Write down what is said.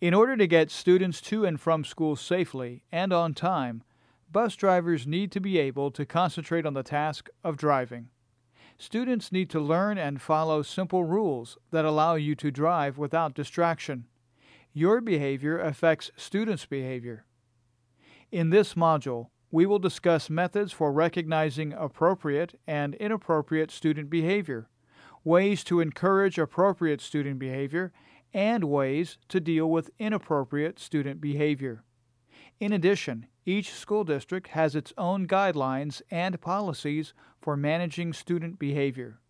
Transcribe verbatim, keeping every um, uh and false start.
In order to get students to and from school safely and on time, bus drivers need to be able to concentrate on the task of driving. Students need to learn and follow simple rules that allow you to drive without distraction. Your behavior affects students' behavior. In this module, we will discuss methods for recognizing appropriate and inappropriate student behavior, ways to encourage appropriate student behavior, and ways to deal with inappropriate student behavior. In addition, each school district has its own guidelines and policies for managing student behavior.